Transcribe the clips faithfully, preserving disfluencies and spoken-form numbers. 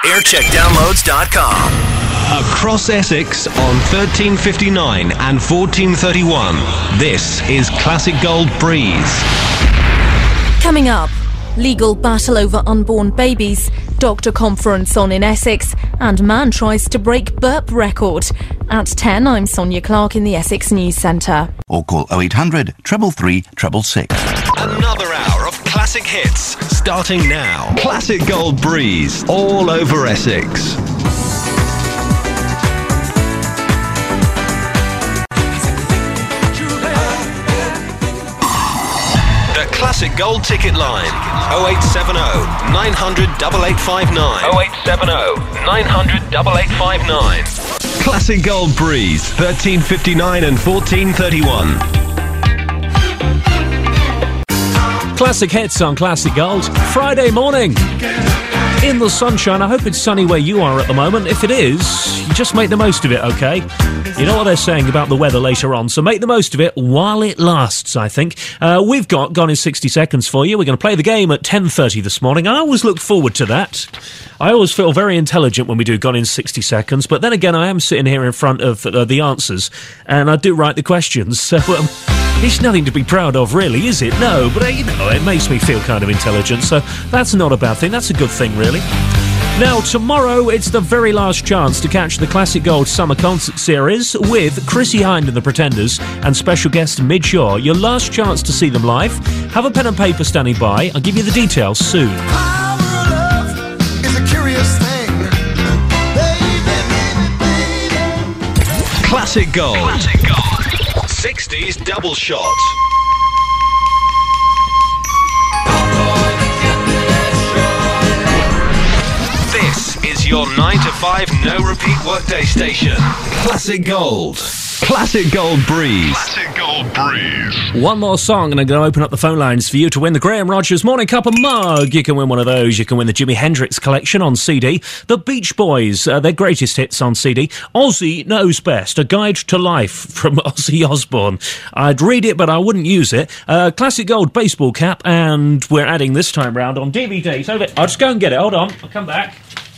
aircheck downloads dot com. Across Essex on thirteen fifty-nine and fourteen thirty-one. This is Classic Gold Breeze. Coming up, legal battle over unborn babies, doctor conference on in Essex, and man tries to break burp record. At ten, I'm Sonia Clark in the Essex News Centre. Or call oh eight hundred, three three three six six. Another hour of classic hits starting now. Classic Gold Breeze all over Essex. Classic Gold ticket line oh eight seven oh, nine hundred, eight eight five nine oh eight seven oh, nine hundred, eight eight five nine. Classic Gold Breeze thirteen fifty-nine and fourteen thirty-one. Classic hits on Classic Gold. Friday morning in the sunshine. I hope it's sunny where you are at the moment. If it is, you just make the most of it, okay? You know what they're saying about the weather later on, so make the most of it while it lasts, I think. Uh, we've got Gone in sixty seconds for you. We're going to play the game at ten thirty this morning. I always look forward to that. I always feel very intelligent when we do Gone in sixty seconds, but then again, I am sitting here in front of uh, the answers, and I do write the questions, so um, it's nothing to be proud of, really, is it? No, but, uh, you know, it makes me feel kind of intelligent, so that's not a bad thing. That's a good thing, really. Now, tomorrow, it's the very last chance to catch the Classic Gold Summer Concert Series with Chrissie Hynde and the Pretenders and special guest Midge Ure. Your last chance to see them live. Have a pen and paper standing by. I'll give you the details soon. Classic Gold. Classic Gold. sixties double shot. This is your nine to five no repeat workday station. Classic Gold. Classic Gold Breeze. Classic Gold Breeze. One more song and I'm going to open up the phone lines for you to win the Graham Rogers Morning Cup of Mug. You can win one of those. You can win the Jimi Hendrix collection on C D. The Beach Boys, uh, their greatest hits on C D. Ozzy Knows Best, A Guide to Life from Ozzy Osbourne. I'd read it, but I wouldn't use it. Uh, Classic Gold baseball cap, and we're adding this time round on D V D. So I'll just go and get it. Hold on. I'll come back.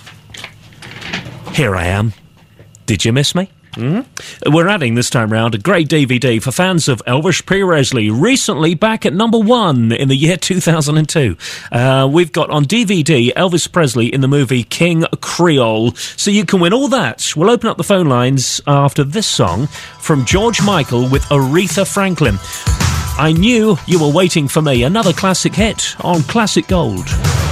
Here I am. Did you miss me? Mm-hmm. We're adding this time round a great D V D for fans of Elvis Presley, recently back at number one in the year two thousand two. Uh, we've got on D V D Elvis Presley in the movie King Creole, so you can win all that. We'll open up the phone lines after this song from George Michael with Aretha Franklin. I Knew You Were Waiting For Me, another classic hit on Classic Gold.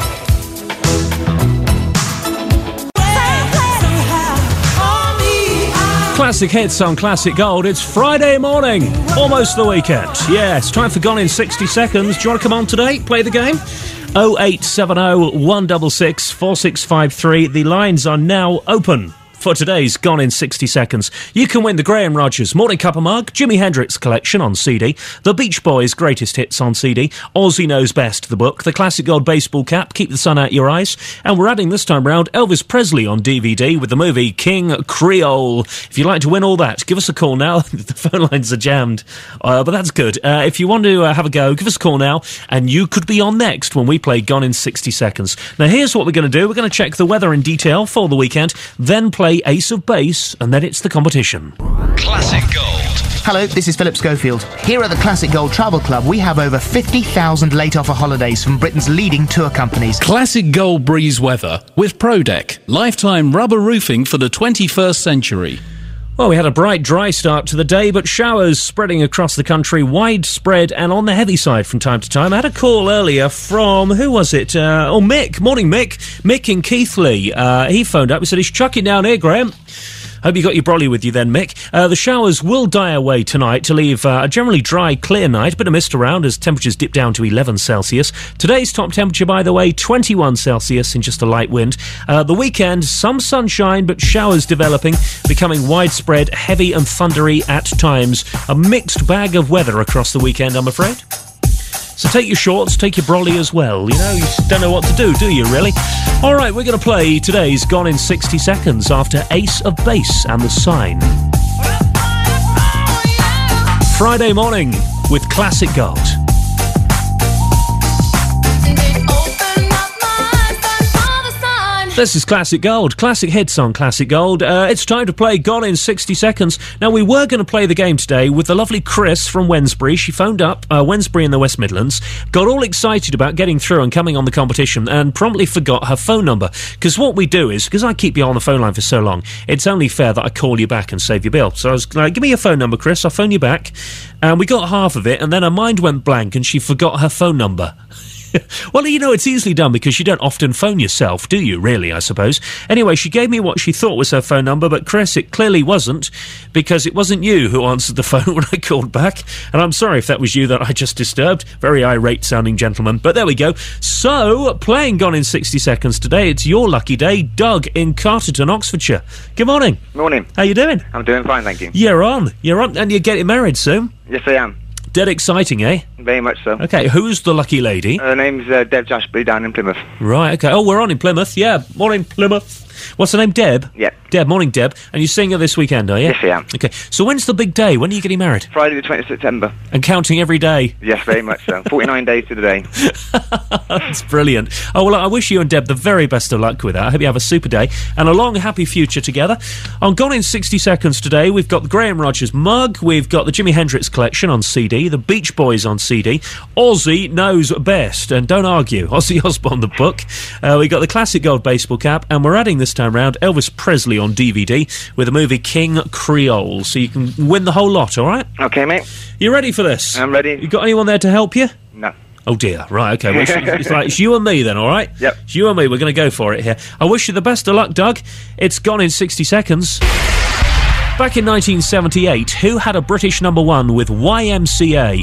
Classic hits on Classic Gold. It's Friday morning, almost the weekend. Yeah, it's time for Gone in sixty seconds. Do you want to come on today, play the game? oh eight seven oh, one six six, four six five three. The lines are now open for today's Gone in sixty seconds. You can win the Graham Rogers Morning Cup of Mug, Jimi Hendrix collection on C D, the Beach Boys greatest hits on C D, Ozzy Knows Best the book, the Classic Gold baseball cap, Keep the Sun Out Your Eyes, and we're adding this time round Elvis Presley on D V D with the movie King Creole. If you'd like to win all that, give us a call now. The phone lines are jammed, uh, but that's good. Uh, if you want to uh, have a go, give us a call now, and you could be on next when we play Gone in sixty seconds. Now here's what we're going to do. We're going to check the weather in detail for the weekend, then play Ace of Base, and then it's the competition. Classic Gold. Hello, this is Philip Schofield. Here at the Classic Gold Travel Club, we have over fifty thousand late offer holidays from Britain's leading tour companies. Classic Gold Breeze weather with ProDeck. Lifetime rubber roofing for the twenty-first century. Well, we had a bright, dry start to the day, but showers spreading across the country, widespread and on the heavy side from time to time. I had a call earlier from, who was it? Uh, oh, Mick. Morning, Mick. Mick in Keighley. Uh, he phoned up. He said, he's chucking down here, Graham. Hope you got your brolly with you then, Mick. Uh, the showers will die away tonight to leave uh, a generally dry, clear night. Bit of mist around as temperatures dip down to eleven Celsius. Today's top temperature, by the way, twenty-one Celsius in just a light wind. Uh, the weekend, some sunshine, but showers developing, becoming widespread, heavy and thundery at times. A mixed bag of weather across the weekend, I'm afraid. So take your shorts, take your brolly as well. You know, you just don't know what to do, do you, really? All right, we're going to play today's Gone in sixty seconds after Ace of Base and The Sign. Friday morning with Classic Gold. This is Classic Gold. Classic hits on Classic Gold. Uh, it's time to play Gone in sixty seconds. Now, we were going to play the game today with the lovely Chris from Wednesbury. She phoned up, uh, Wednesbury in the West Midlands, got all excited about getting through and coming on the competition, and promptly forgot her phone number. Because what we do is, because I keep you on the phone line for so long, it's only fair that I call you back and save your bill. So I was like, give me your phone number, Chris. I'll phone you back. And we got half of it, and then her mind went blank and she forgot her phone number. Well, you know, it's easily done because you don't often phone yourself, do you, really, I suppose? Anyway, she gave me what she thought was her phone number, but Chris, it clearly wasn't, because it wasn't you who answered the phone when I called back. And I'm sorry if that was you that I just disturbed. Very irate-sounding gentleman. But there we go. So, playing Gone in sixty seconds today, it's your lucky day. Doug in Carterton, Oxfordshire. Good morning. Morning. How you doing? I'm doing fine, thank you. You're on. You're on. And you're getting married soon? Yes, I am. Dead exciting, eh? Very much so. Okay, who's the lucky lady? Her name's uh, Deb Jashbury down in Plymouth. Right, okay. Oh, we're on in Plymouth. Yeah, morning, Plymouth. What's her name, Deb? Yeah. Deb, morning, Deb. And you're seeing her this weekend, are you? Yes, I am. Okay, so when's the big day? When are you getting married? Friday the twentieth of September. And counting every day? Yes, very much so. forty-nine days to the day. That's brilliant. Oh, well, I wish you and Deb the very best of luck with that. I hope you have a super day and a long, happy future together. On Gone in sixty seconds today, we've got the Graham Rogers mug, we've got the Jimi Hendrix collection on C D, the Beach Boys on C D, Ozzy Knows Best, and don't argue, Ozzy Osbourne the book. Uh, we've got the Classic Gold baseball cap, and we're adding this time round Elvis Presley on D V D with the movie King Creole, so you can win the whole lot, all right? Okay, mate. You ready for this? I'm ready. You got anyone there to help you? No. Oh dear, right, okay, well, it's, it's like, it's you and me then, alright? Yep. It's you and me, we're going to go for it here. I wish you the best of luck, Doug. It's Gone in sixty seconds. Back in nineteen seventy-eight, who had a British number one with Y M C A?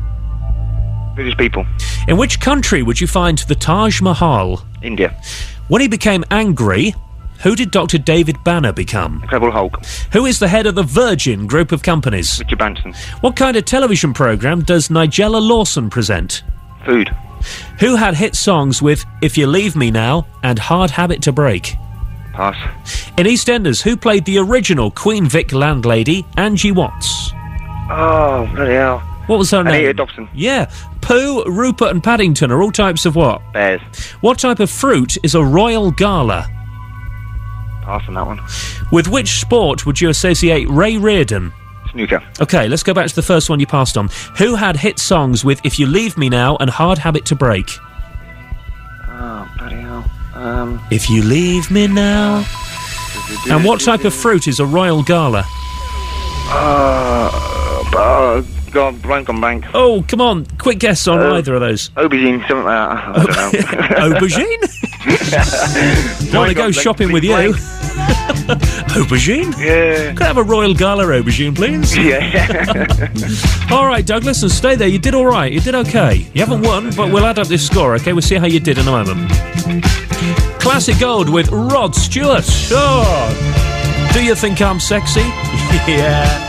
British people. In which country would you find the Taj Mahal? India. When he became angry, who did Doctor David Banner become? Incredible Hulk. Who is the head of the Virgin Group of companies? Richard Branson. What kind of television programme does Nigella Lawson present? Food. Who had hit songs with If You Leave Me Now and Hard Habit to Break? Pass. In EastEnders, who played the original Queen Vic landlady, Angie Watts? Oh, bloody hell. What was her name? Anita Dobson. Yeah. Pooh, Rupert and Paddington are all types of what? Bears. What type of fruit is a Royal Gala? Pass on that one. With which sport would you associate Ray Reardon? Snooker. Okay, let's go back to the first one you passed on. Who had hit songs with If You Leave Me Now and Hard Habit to Break? Oh, bloody hell. Um... If You Leave Me Now... And what type of fruit is a Royal Gala? Uh... uh God, blank on blank. Oh, come on, quick guess on uh, either of those. Aubergine, something like that. I don't know. Aubergine? Don't want to go shopping with you. Aubergine? Yeah. Could I have a Royal Gala aubergine, please? Yeah. All right, Douglas, and stay there. You did all right. You did okay. You haven't won, but we'll add up this score, okay? We'll see how you did in a moment. Classic Gold with Rod Stewart. Oh. Do you think I'm sexy? Yeah.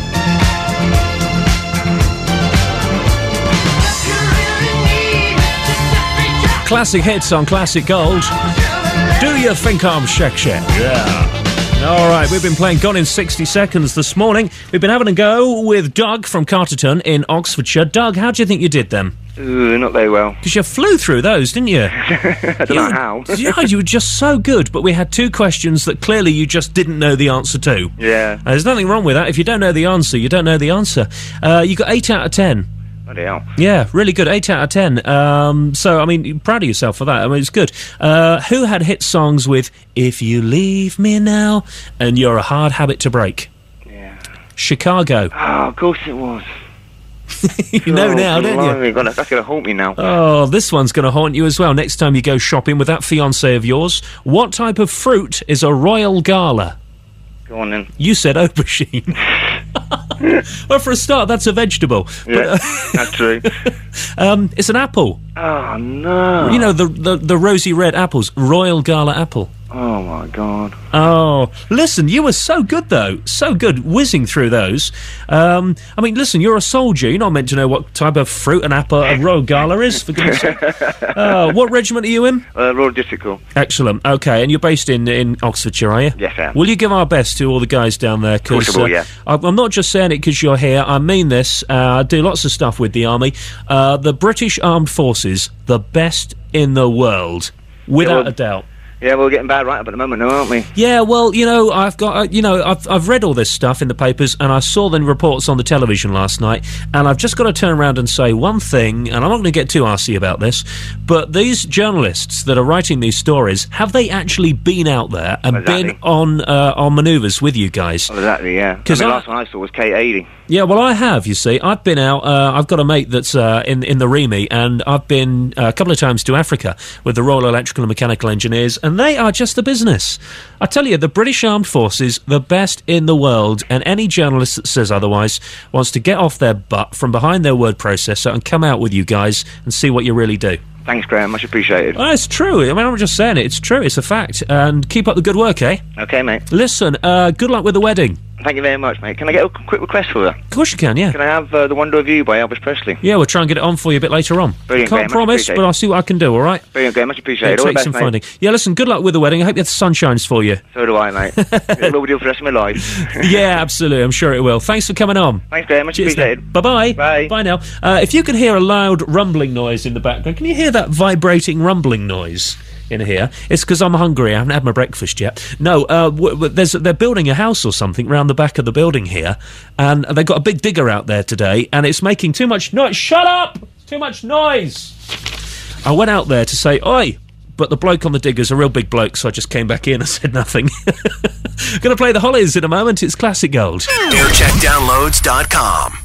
Classic hits on Classic Gold. Do you think I'm sexy? Yeah. All right, we've been playing Gone in sixty seconds this morning. We've been having a go with Doug from Carterton in Oxfordshire. Doug, how do you think you did then? Ooh, not very well. Because you flew through those, didn't you? I don't you know were, how. Yeah, you were just so good, but we had two questions that clearly you just didn't know the answer to. Yeah. Uh, there's nothing wrong with that. If you don't know the answer, you don't know the answer. Uh, you got eight out of ten. Bloody hell. Yeah, really good. eight out of ten. Um, so, I mean, you're proud of yourself for that. I mean, it's good. Uh, who had hit songs with If You Leave Me Now and You're a Hard Habit to Break? Yeah. Chicago. Oh, of course it was. You know oh, now, don't blimey, you? God, that's going to haunt me now. Oh, this one's going to haunt you as well next time you go shopping with that fiancé of yours. What type of fruit is a Royal Gala? Go on then. You said aubergine. Well, for a start, that's a vegetable. Yeah, but, uh, that's true. um, it's an apple. Oh, no. You know, the, the, the rosy red apples. Royal Gala apple. Oh, my God. Oh, listen, you were so good, though. So good, whizzing through those. Um, I mean, listen, you're a soldier. You're not meant to know what type of fruit an apple a Royal Gala is, for goodness sake. Uh, what regiment are you in? Uh, Royal District Corps. Excellent. Okay, and you're based in, in Oxfordshire, are you? Yes, I am. Will you give our best to all the guys down there? Of course I will, uh, yeah. I'm not just saying it because you're here. I mean this. Uh, I do lots of stuff with the Army. Uh, the British Armed Forces, the best in the world, without Yeah, well, a doubt. Yeah, we're getting bad right up at the moment now, aren't we? Yeah, well, you know, I've got, uh, you know, I've I've read all this stuff in the papers, and I saw the reports on the television last night, and I've just got to turn around and say one thing, and I'm not going to get too arsey about this, but these journalists that are writing these stories, have they actually been out there and Exactly. been on uh, on manoeuvres with you guys? Oh, exactly, yeah. 'Cause I mean, I- last one I saw was K eighty. Yeah, well, I have, you see. I've been out, uh, I've got a mate that's uh, in in the R E M I, and I've been uh, a couple of times to Africa with the Royal Electrical and Mechanical Engineers, and they are just the business. I tell you, the British Armed Forces, the best in the world, and any journalist that says otherwise wants to get off their butt from behind their word processor and come out with you guys and see what you really do. Thanks, Graham. Much appreciated. Oh, it's true. I mean, I'm not just saying it. It's true. It's a fact. And keep up the good work, eh? Okay, mate. Listen, uh, good luck with the wedding. Thank you very much, mate. Can I get a quick request for her? Of course you can, yeah. Can I have uh, The Wonder of You by Elvis Presley? Yeah, we'll try and get it on for you a bit later on. Brilliant, Can't Graham, much promise, appreciated. but I'll see what I can do, all right? Brilliant, Graham. Much appreciated. It All the takes best, some mate. finding. Yeah, listen, good luck with the wedding. I hope the sun shines for you. So do I, mate. It will do for the rest of my life. Yeah, absolutely. I'm sure it will. Thanks for coming on. Thanks, Graham. Much Cheers. appreciated. Bye-bye. Bye. Bye now. Uh, if you can hear a loud rumbling noise in the background, can you hear that vibrating rumbling noise in here? It's because I'm hungry. I haven't had my breakfast yet. No, uh, w- w- there's, they're building a house or something round the back of the building here, and they've got a big digger out there today, and it's making too much noise. Shut up! Too much noise! I went out there to say, oi! But the bloke on the digger's a real big bloke, so I just came back in and said nothing. Gonna play the Hollies in a moment. It's Classic Gold. air check downloads dot com.